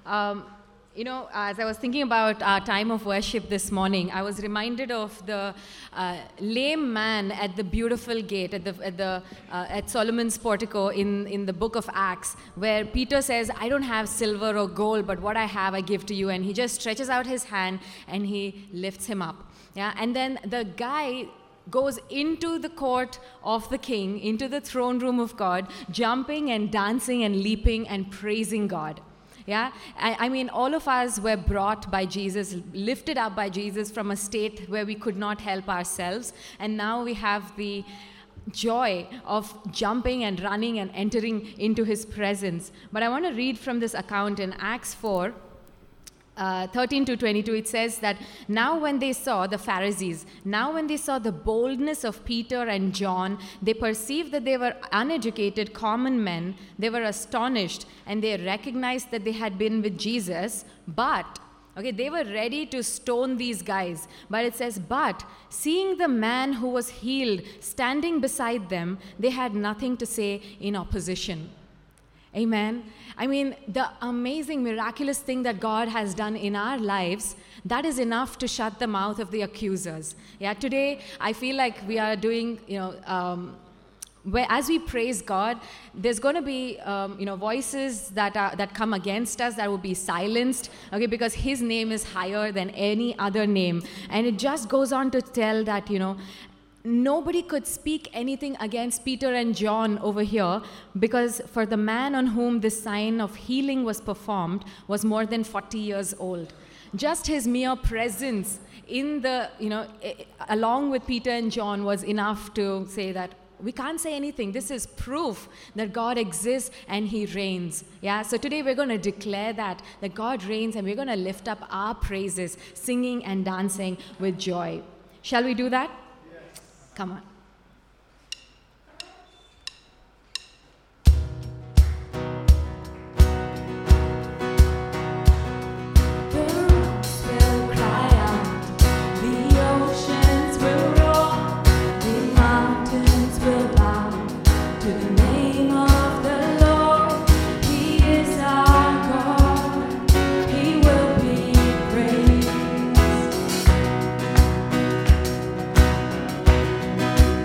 Um, as I was thinking about our time of worship this morning, I was reminded of the lame man at the beautiful gate at Solomon's portico in the book of Acts, where Peter says, "I don't have silver or gold, but what I have I give to you," and he just stretches out his hand and he lifts him up. Yeah, and then the guy goes into the court of the king, into the throne room of God, jumping and dancing and leaping and praising God. Yeah, I mean, all of us were brought by Jesus, lifted up by Jesus from a state where we could not help ourselves. And now we have the joy of jumping and running and entering into his presence. But I want to read from this account in Acts 4. 13 to 22, it says that now when they saw the Pharisees, now when they saw the boldness of Peter and John, they perceived that they were uneducated common men. They were astonished and they recognized that they had been with Jesus, but they were ready to stone these guys. But it says, but seeing the man who was healed standing beside them, they had nothing to say in opposition. Amen. I mean, the amazing, miraculous thing that God has done in our lives, that is enough to shut the mouth of the accusers. Yeah, today I feel like we are doing, where as we praise God, there's going to be, voices that come against us that will be silenced, because His name is higher than any other name. And it just goes on to tell that, nobody could speak anything against Peter and John over here, because for the man on whom this sign of healing was performed was more than 40 years old. Just his mere presence in the, along with Peter and John was enough to say that we can't say anything. This is proof that God exists and He reigns. Yeah. So today we're going to declare that God reigns, and we're going to lift up our praises, singing and dancing with joy. Shall we do that? Come on. He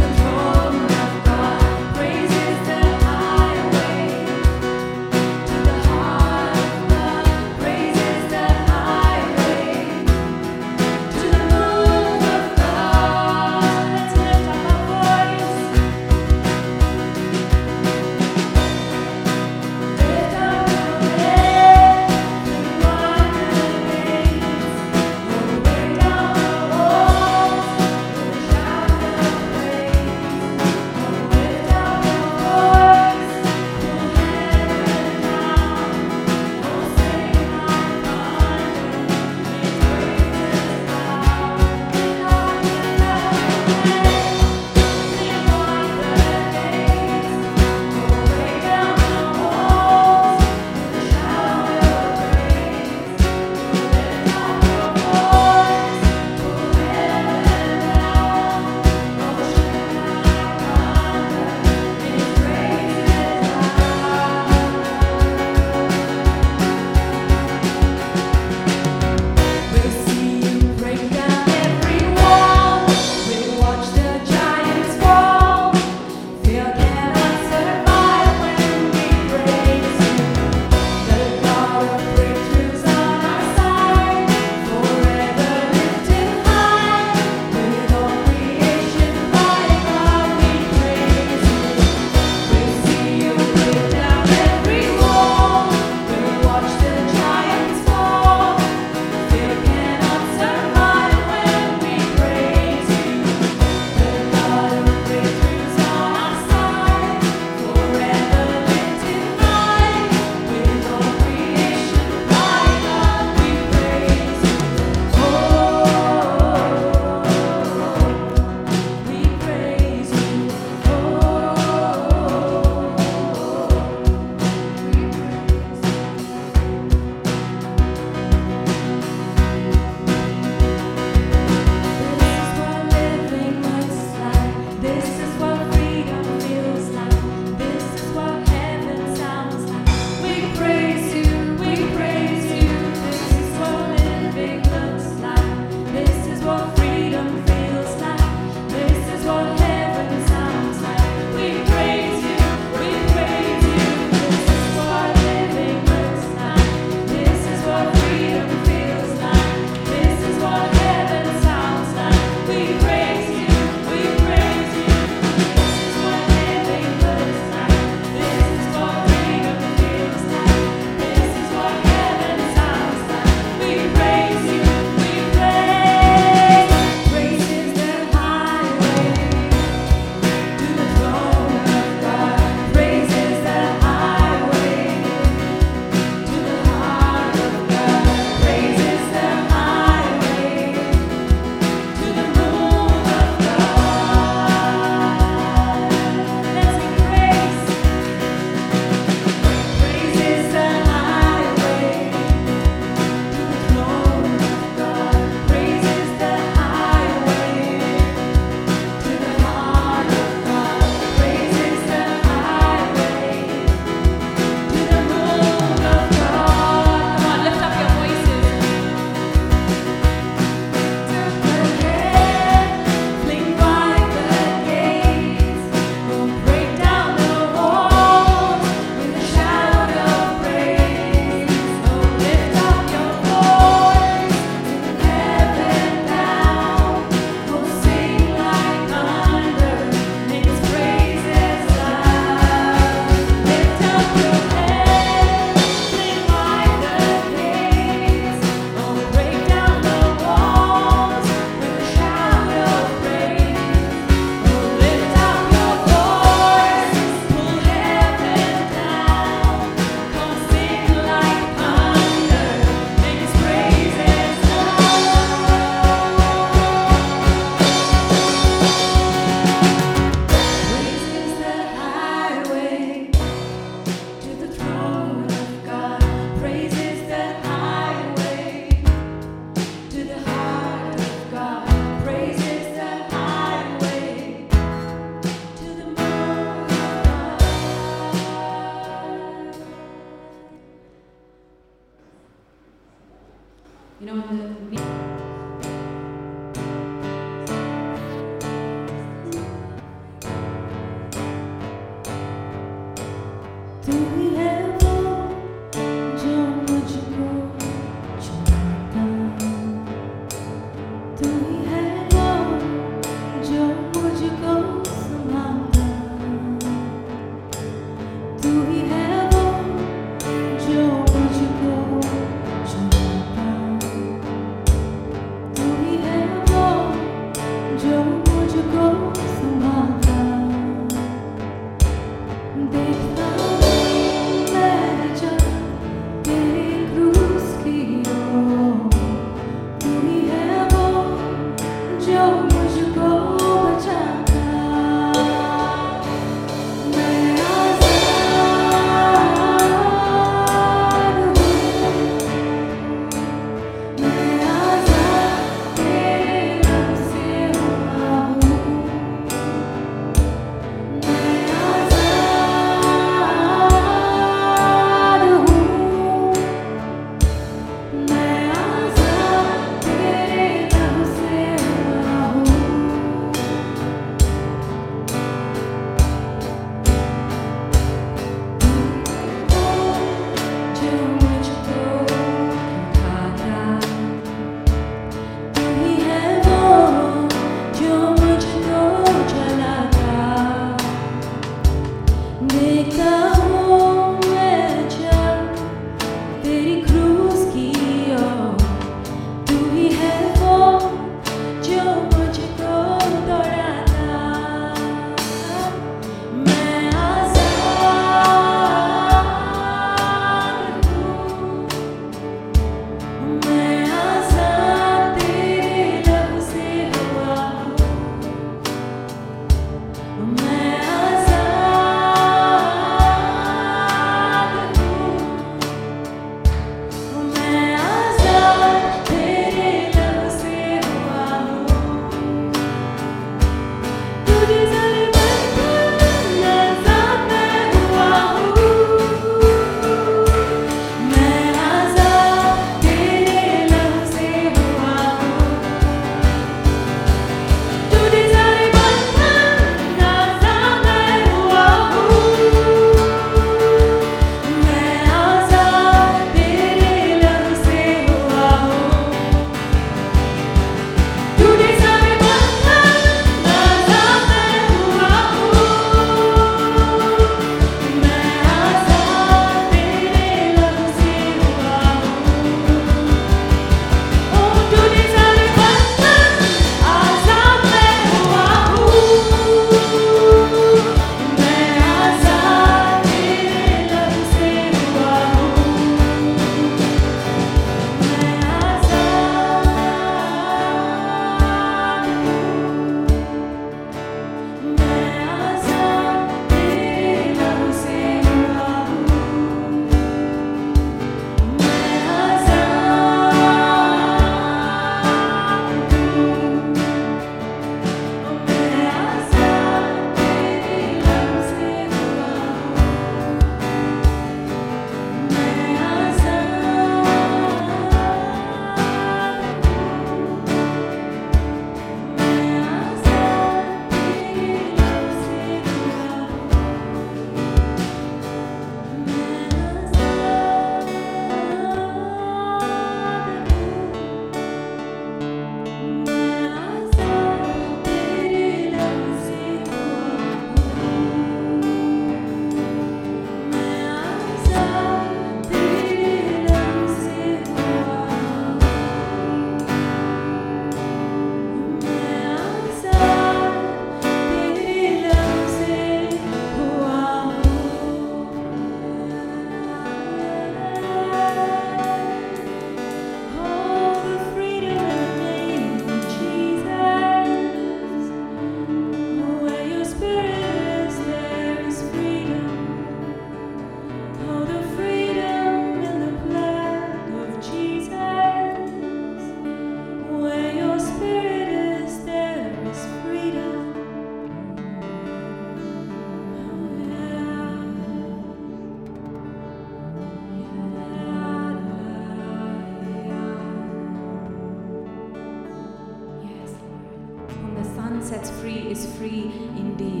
sets free is free indeed.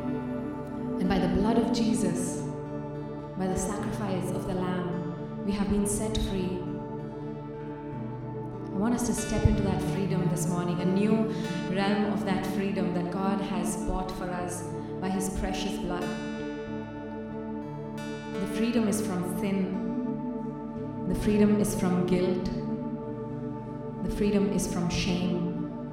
And by the blood of Jesus, by the sacrifice of the Lamb, we have been set free. I want us to step into that freedom this morning, a new realm of that freedom that God has bought for us by His precious blood. The freedom is from sin. The freedom is from guilt. The freedom is from shame.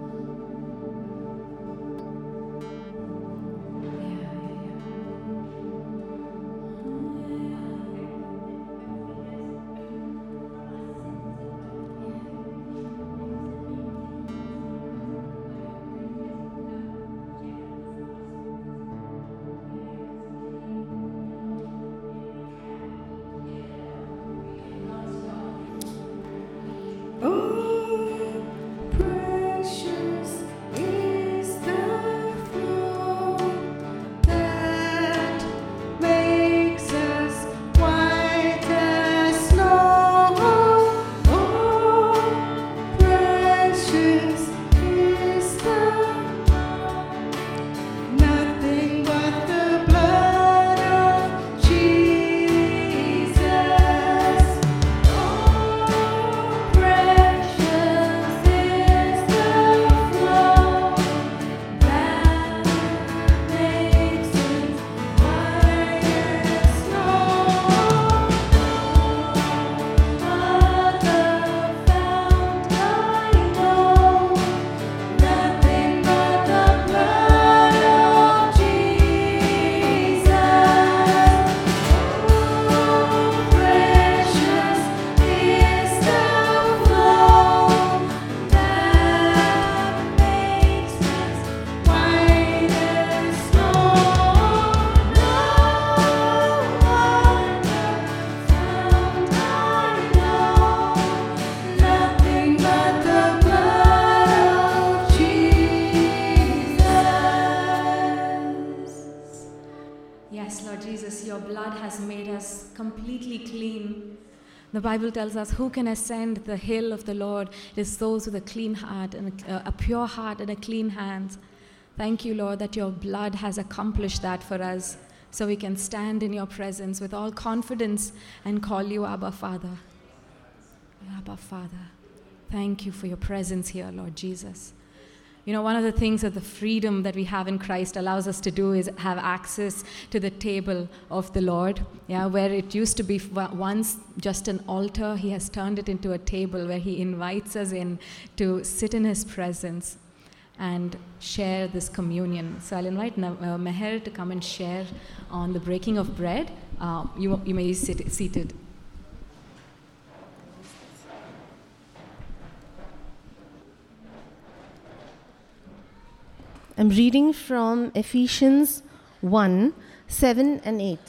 The Bible tells us, who can ascend the hill of the Lord? It is those with a clean heart and a pure heart and a clean hands. Thank you, Lord, that your blood has accomplished that for us, so we can stand in your presence with all confidence and call you Abba Father. Abba Father. Thank you for your presence here, Lord Jesus. You know, one of the things that the freedom that we have in Christ allows us to do is have access to the table of the Lord. Yeah, where it used to be once just an altar, He has turned it into a table where He invites us in to sit in His presence and share this communion. So I'll invite Meher to come and share on the breaking of bread. You may sit seated. I'm reading from Ephesians 1, 7 and 8.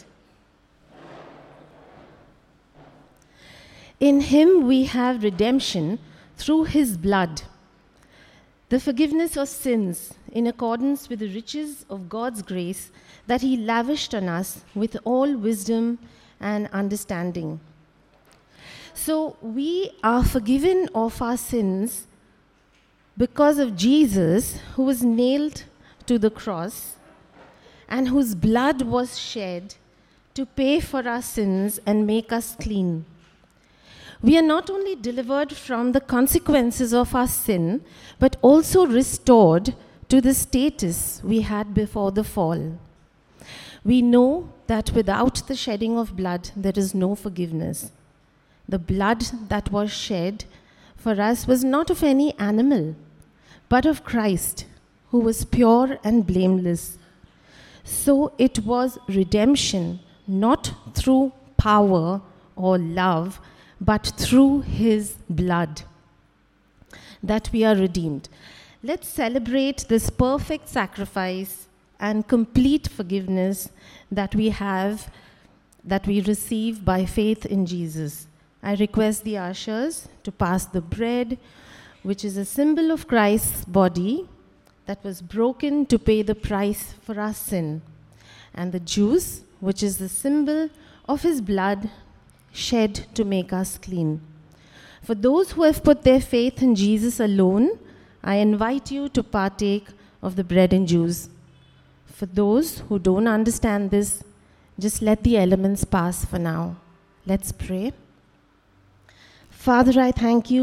In Him we have redemption through His blood, the forgiveness of sins in accordance with the riches of God's grace that He lavished on us with all wisdom and understanding. So we are forgiven of our sins because of Jesus, who was nailed to the cross and whose blood was shed to pay for our sins and make us clean. We are not only delivered from the consequences of our sin, but also restored to the status we had before the fall. We know that without the shedding of blood, there is no forgiveness. The blood that was shed for us was not of any animal, but of Christ, who was pure and blameless. So it was redemption, not through power or love, but through His blood, that we are redeemed. Let's celebrate this perfect sacrifice and complete forgiveness that we have, that we receive by faith in Jesus. I request the ushers to pass the bread, which is a symbol of Christ's body that was broken to pay the price for our sin, and the juice, which is the symbol of His blood shed to make us clean. For those who have put their faith in Jesus alone, I invite you to partake of the bread and juice. For those who don't understand this, just let the elements pass for now. Let's pray. Father, I thank you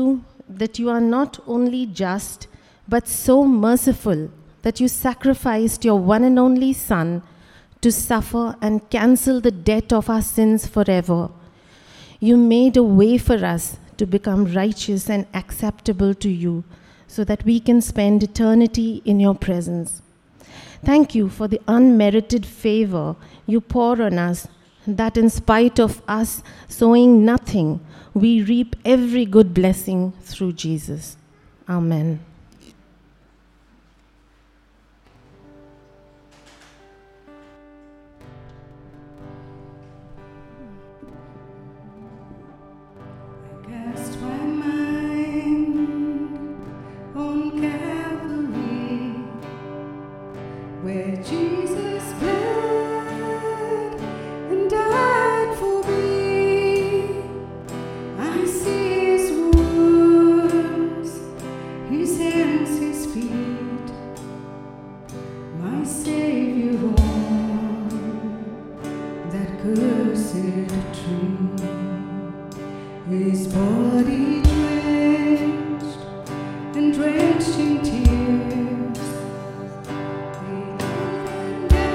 that you are not only just, but so merciful that you sacrificed your one and only Son to suffer and cancel the debt of our sins forever. You made a way for us to become righteous and acceptable to you, so that we can spend eternity in your presence. Thank you for the unmerited favor you pour on us, that in spite of us sowing nothing, we reap every good blessing through Jesus. Amen. Cast my mind on Calvary, where Jesus bled and died for me. I see his wounds, his hands, his feet, my Savior on that cursed tree. His body drenched and drenched in tears, he lived and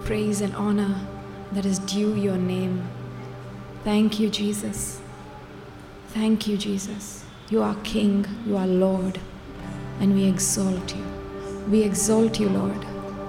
praise and honor that is due your name. Thank you, Jesus. Thank you, Jesus. You are King, you are Lord, and we exalt you. We exalt you, Lord.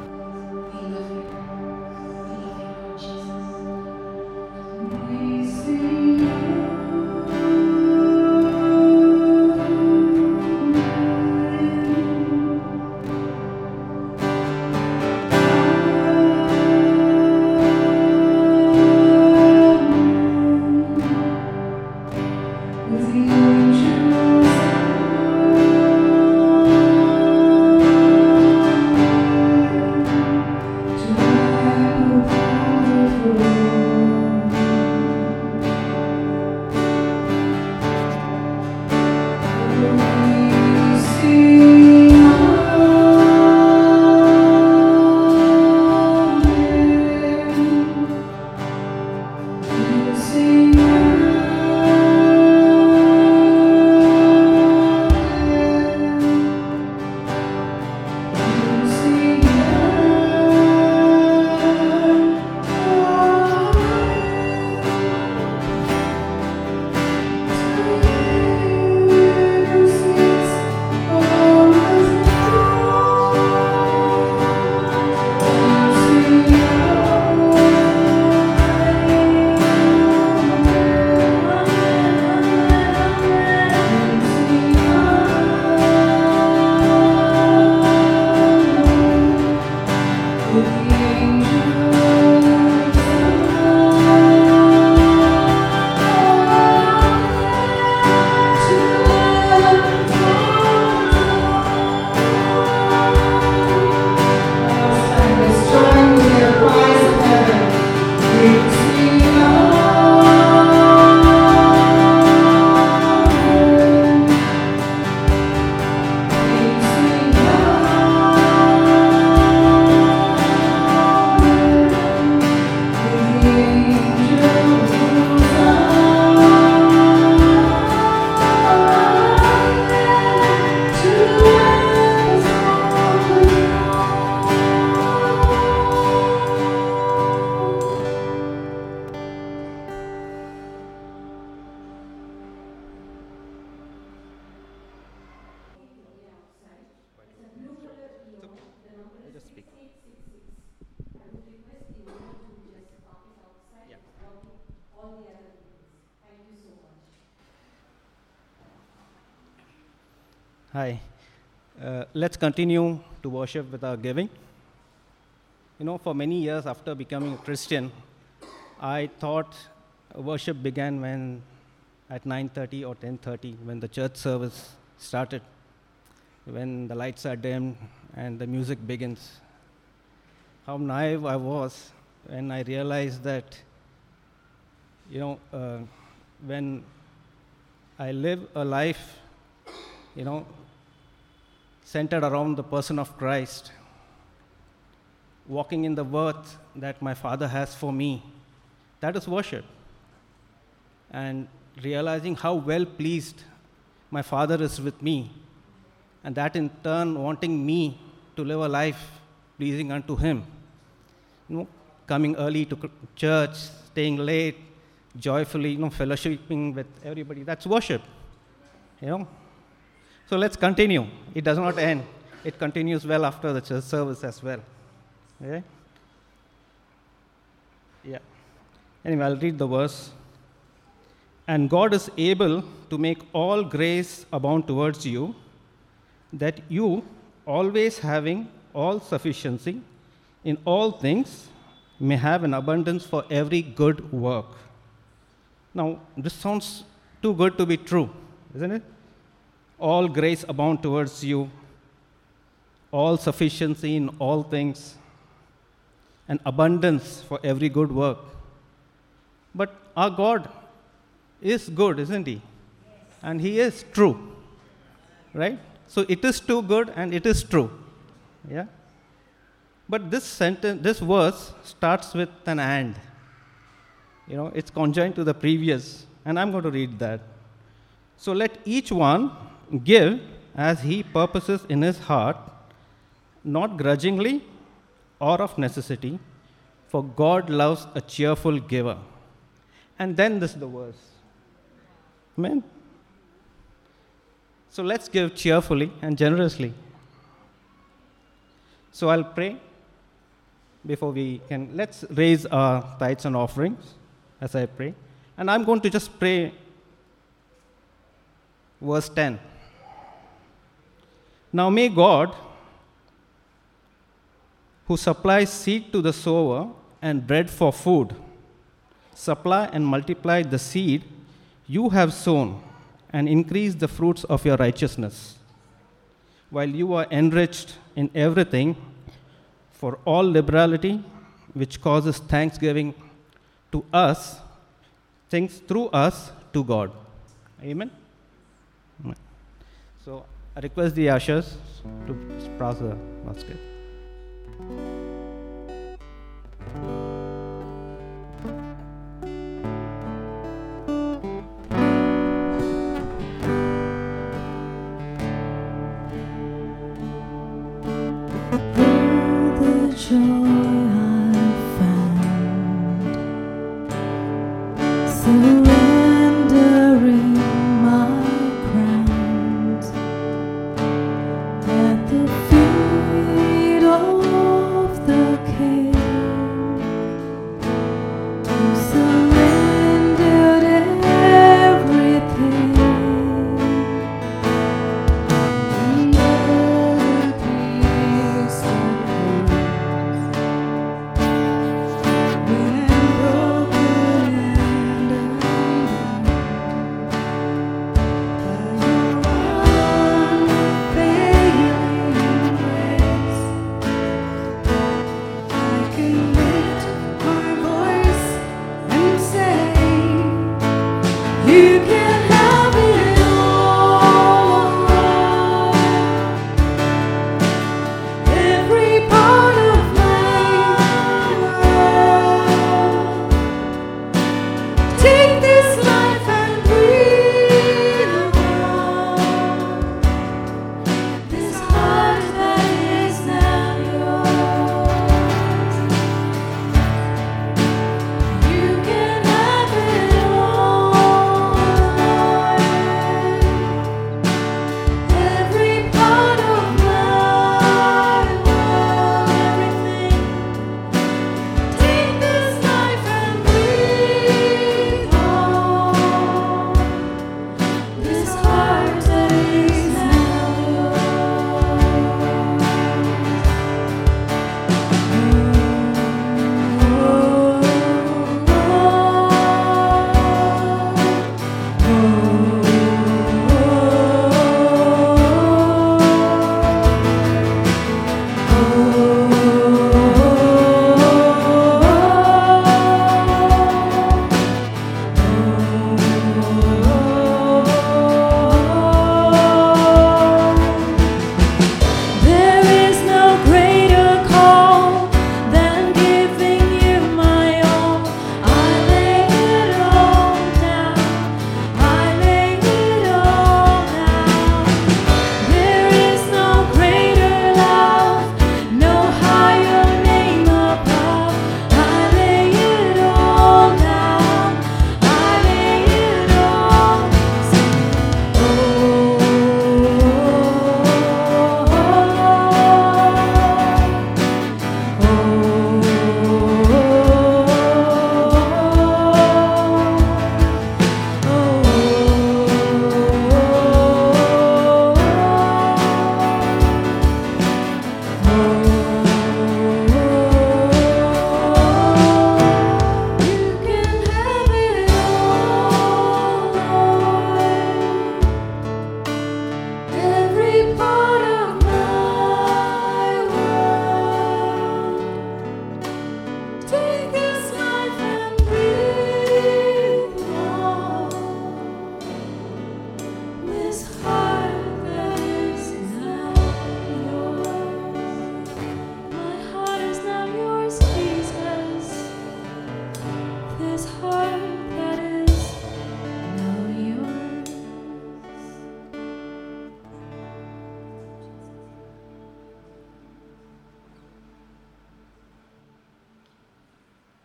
Hi. Let's continue to worship with our giving. You know, for many years after becoming a Christian, I thought worship began when at 9:30 or 10:30 when the church service started, when the lights are dimmed and the music begins. How naive I was when I realized that, when I live a life, centered around the person of Christ, walking in the worth that my Father has for me, that is worship. And realizing how well pleased my Father is with me, and that in turn wanting me to live a life pleasing unto Him. Coming early to church, staying late, joyfully, fellowshipping with everybody, that's worship. So let's continue. It does not end. It continues well after the church service as well. Okay? Yeah. Anyway, I'll read the verse. And God is able to make all grace abound towards you, that you, always having all sufficiency in all things, may have an abundance for every good work. Now, this sounds too good to be true, isn't it? All grace abound towards you, all sufficiency in all things, and abundance for every good work. But our God is good, isn't He? Yes. And He is true, right? So it is too good and it is true, yeah? But this verse starts with an and. It's conjoined to the previous, and I'm going to read that. So let each one give as he purposes in his heart, not grudgingly or of necessity, for God loves a cheerful giver. And then this is the verse. Amen? So let's give cheerfully and generously. So I'll pray before we can. Let's raise our tithes and offerings as I pray. And I'm going to just pray verse 10. Now may God, who supplies seed to the sower and bread for food, supply and multiply the seed you have sown and increase the fruits of your righteousness, while you are enriched in everything for all liberality, which causes thanksgiving to us, things through us to God. Amen? Amen. So I request the ushers to pass the basket. The joy I found, surrendering my crowns at the feet of the King, who surrendered everything. And all the peace and when I'm broken and undone by your unfailing grace, I can lift my voice and say, you can